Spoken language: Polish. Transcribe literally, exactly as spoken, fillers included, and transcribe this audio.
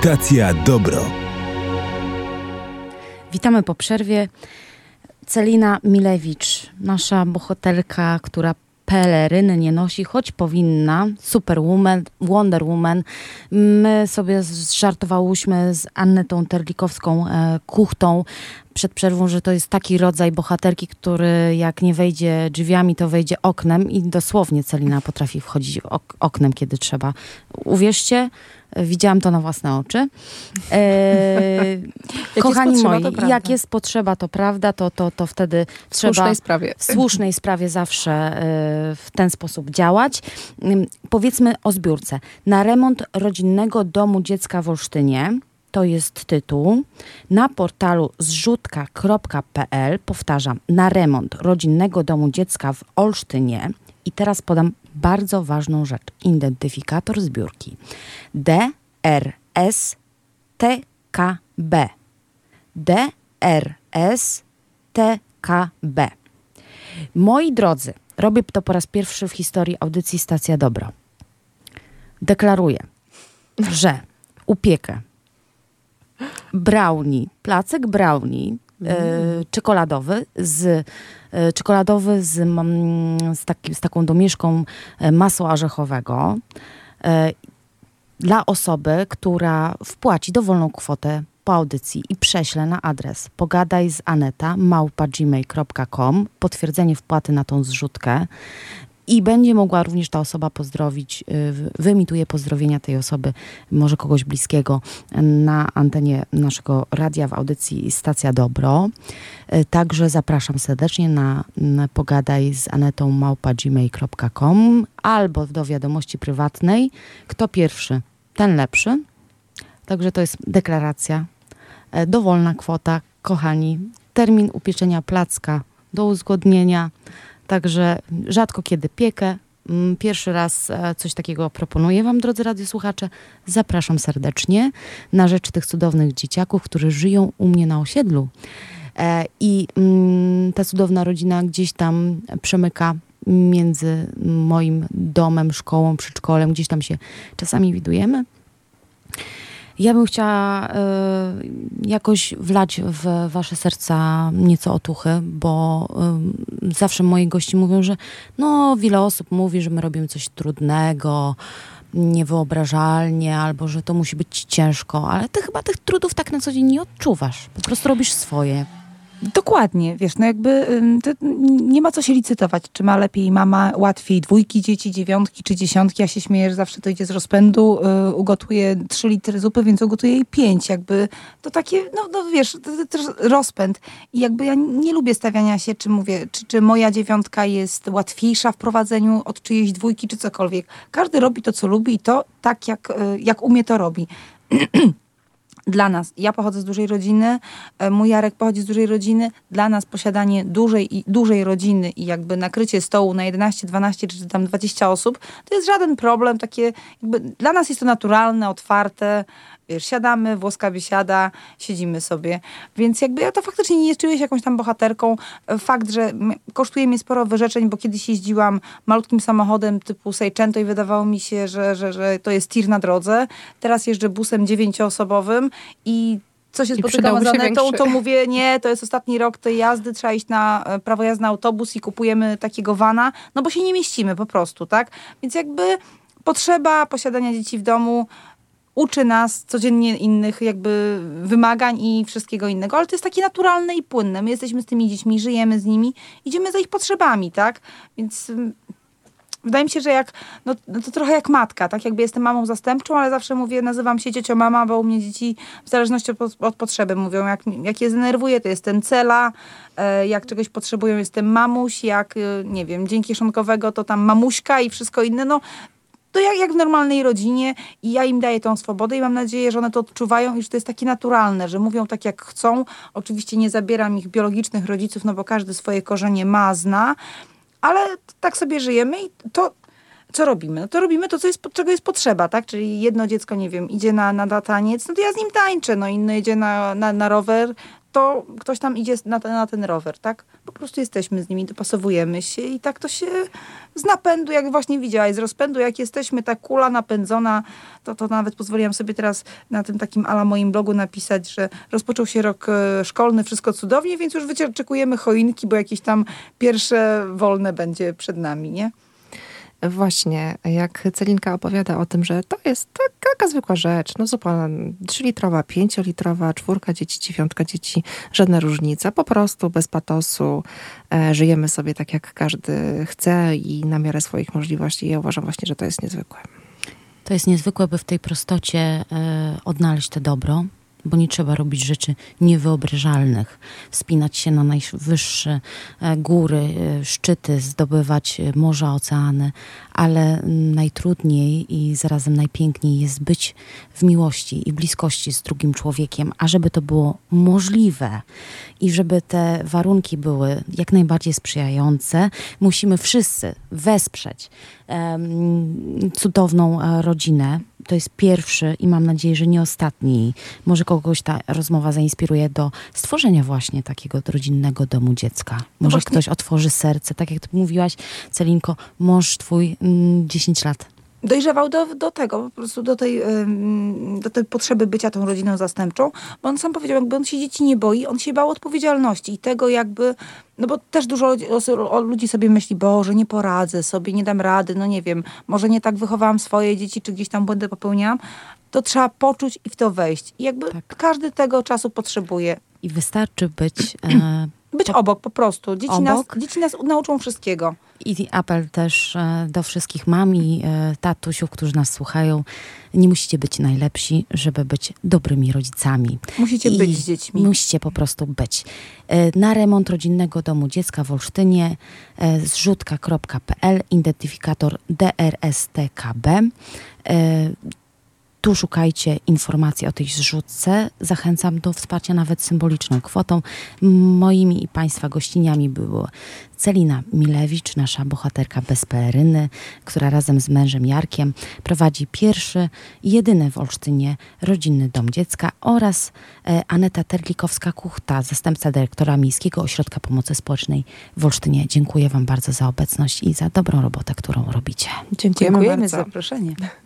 Stacja Dobro. Witamy po przerwie. Celina Milewicz, nasza bohaterka, która peleryny nie nosi, choć powinna. Superwoman, Wonder Woman. My sobie żartowałyśmy z Annetą Terlikowską e, Kuchtą przed przerwą, że to jest taki rodzaj bohaterki, który jak nie wejdzie drzwiami, to wejdzie oknem i dosłownie Celina potrafi wchodzić ok- oknem, kiedy trzeba. Uwierzcie, widziałam to na własne oczy. E, kochani potrzeba, moi, jak jest potrzeba, to prawda, to, to, to wtedy w trzeba słusznej sprawie. w słusznej sprawie zawsze e, w ten sposób działać. Ym, powiedzmy o zbiórce. Na remont rodzinnego domu dziecka w Olsztynie, to jest tytuł, na portalu zrzutka kropka pe el, powtarzam, na remont rodzinnego domu dziecka w Olsztynie. I teraz podam bardzo ważną rzecz. Identyfikator zbiórki. D R S T K B. D R S T K B. Moi drodzy, robię to po raz pierwszy w historii audycji Stacja Dobro. Deklaruję, że upiekę brownie, placek brownie mm. e, czekoladowy z e, czekoladowy z, mm, z, taki, z taką domieszką e, masła orzechowego e, dla osoby, która wpłaci dowolną kwotę po audycji i prześlę na adres pogadaj z Aneta małpa gmail kropka com potwierdzenie wpłaty na tą zrzutkę. I będzie mogła również ta osoba pozdrowić, wyemituję pozdrowienia tej osoby, może kogoś bliskiego na antenie naszego radia w audycji Stacja Dobro. Także zapraszam serdecznie na, na pogadaj z Anetą małpa gmail kropka com albo do wiadomości prywatnej. Kto pierwszy, ten lepszy. Także to jest deklaracja. Dowolna kwota, kochani. Termin upieczenia placka do uzgodnienia. Także rzadko kiedy piekę. Pierwszy raz coś takiego proponuję wam, drodzy radiosłuchacze. Zapraszam serdecznie na rzecz tych cudownych dzieciaków, którzy żyją u mnie na osiedlu. I ta cudowna rodzina gdzieś tam przemyka między moim domem, szkołą, przedszkolem. Gdzieś tam się czasami widujemy. Ja bym chciała y, jakoś wlać w wasze serca nieco otuchy, bo y, zawsze moi gości mówią, że no wiele osób mówi, że my robimy coś trudnego, niewyobrażalnie, albo że to musi być ciężko, ale ty chyba tych trudów tak na co dzień nie odczuwasz. Po prostu robisz swoje. Dokładnie, wiesz, no jakby to nie ma co się licytować, czy ma lepiej mama, łatwiej dwójki dzieci, dziewiątki czy dziesiątki. Ja się śmieję, że zawsze to idzie z rozpędu, y, ugotuję trzy litry zupy, więc ugotuję jej pięć, jakby to takie, no, no wiesz, to, to, to rozpęd. I jakby ja nie lubię stawiania się, czy mówię, czy, czy moja dziewiątka jest łatwiejsza w prowadzeniu od czyjejś dwójki, czy cokolwiek. Każdy robi to, co lubi i to tak, jak, jak umie, to robi. Dla nas, ja pochodzę z dużej rodziny, mój Jarek pochodzi z dużej rodziny, dla nas posiadanie dużej, i, dużej rodziny i jakby nakrycie stołu na jedenaście, dwanaście czy tam dwadzieścia osób, to jest żaden problem, takie jakby dla nas jest to naturalne, otwarte, wiesz, siadamy, włoska wysiada, siedzimy sobie, więc jakby ja to faktycznie nie czuję się jakąś tam bohaterką. Fakt, że kosztuje mnie sporo wyrzeczeń, bo kiedyś jeździłam malutkim samochodem typu Seicento i wydawało mi się, że, że, że to jest tir na drodze. Teraz jeżdżę busem dziewięcioosobowym i co się spotykam z Anetą, to mówię, nie, to jest ostatni rok tej jazdy, trzeba iść na prawo jazdy na autobus i kupujemy takiego vana, no bo się nie mieścimy po prostu, tak? Więc jakby potrzeba posiadania dzieci w domu uczy nas codziennie innych jakby wymagań i wszystkiego innego, ale to jest takie naturalne i płynne. My jesteśmy z tymi dziećmi, żyjemy z nimi, idziemy za ich potrzebami, tak? Więc wydaje mi się, że jak, no, no to trochę jak matka, tak? Jakby jestem mamą zastępczą, ale zawsze mówię, nazywam się ciocią mama, bo u mnie dzieci w zależności od, od potrzeby mówią, jak, jak je zdenerwuję, to jestem cela, jak czegoś potrzebują, jestem mamuś, jak, nie wiem, dzień kieszonkowego, to tam mamuśka i wszystko inne, no to jak, jak w normalnej rodzinie i ja im daję tą swobodę i mam nadzieję, że one to odczuwają i że to jest takie naturalne, że mówią tak jak chcą. Oczywiście nie zabieram ich biologicznych rodziców, no bo każdy swoje korzenie ma, zna, ale tak sobie żyjemy i to, co robimy? No to robimy to, co jest, czego jest potrzeba, tak? Czyli jedno dziecko, nie wiem, idzie na, na taniec, no to ja z nim tańczę, no inne idzie na, na, na rower, to ktoś tam idzie na ten, na ten rower, tak? Po prostu jesteśmy z nimi, dopasowujemy się i tak to się z napędu, jak właśnie widziałaś, z rozpędu, jak jesteśmy, ta kula napędzona, to, to nawet pozwoliłam sobie teraz na tym takim ala moim blogu napisać, że rozpoczął się rok e, szkolny, wszystko cudownie, więc już wyczekujemy choinki, bo jakieś tam pierwsze wolne będzie przed nami, nie? Właśnie, jak Celinka opowiada o tym, że to jest taka, taka zwykła rzecz, no zupa trzylitrowa, pięciolitrowa, czwórka dzieci, dziewiątka dzieci, żadna różnica, po prostu bez patosu e, żyjemy sobie tak, jak każdy chce i na miarę swoich możliwości. Ja uważam właśnie, że to jest niezwykłe. To jest niezwykłe, by w tej prostocie e, odnaleźć te dobro, bo nie trzeba robić rzeczy niewyobrażalnych, wspinać się na najwyższe e, góry, e, szczyty, zdobywać e, morza, oceany, ale najtrudniej i zarazem najpiękniej jest być w miłości i bliskości z drugim człowiekiem, a żeby to było możliwe i żeby te warunki były jak najbardziej sprzyjające, musimy wszyscy wesprzeć e, cudowną e, rodzinę. To jest pierwszy i mam nadzieję, że nie ostatni. Może kogoś ta rozmowa zainspiruje do stworzenia właśnie takiego rodzinnego domu dziecka. Może no ktoś otworzy serce, tak jak ty mówiłaś, Celinko, mąż twój mm, dziesięć lat. Dojrzewał do, do tego, po prostu do tej, do tej potrzeby bycia tą rodziną zastępczą, bo on sam powiedział, jakby on się dzieci nie boi, on się bał odpowiedzialności i tego jakby, no bo też dużo ludzi sobie myśli, Boże, nie poradzę sobie, nie dam rady, no nie wiem, może nie tak wychowałam swoje dzieci, czy gdzieś tam błędy popełniałam, to trzeba poczuć i w to wejść. I jakby tak. Każdy tego czasu potrzebuje. I wystarczy być... E, być po, obok po prostu. Dzieci, obok. Nas, dzieci nas nauczą wszystkiego. I apel też e, do wszystkich mam i e, tatusiów, którzy nas słuchają. Nie musicie być najlepsi, żeby być dobrymi rodzicami. Musicie I być z dziećmi. Musicie po prostu być. E, na remont rodzinnego domu dziecka w Olsztynie e, zrzutka kropka p l, identyfikator D R S T K B. E, Tu szukajcie informacji o tej zrzutce. Zachęcam do wsparcia nawet symboliczną kwotą. Moimi i Państwa gościniami były Celina Milewicz, nasza bohaterka bez peleryny, która razem z mężem Jarkiem prowadzi pierwszy i jedyny w Olsztynie rodzinny dom dziecka, oraz e, Aneta Terlikowska-Kuchta, zastępca dyrektora Miejskiego Ośrodka Pomocy Społecznej w Olsztynie. Dziękuję Wam bardzo za obecność i za dobrą robotę, którą robicie. Dziękujemy, Dziękujemy za zaproszenie.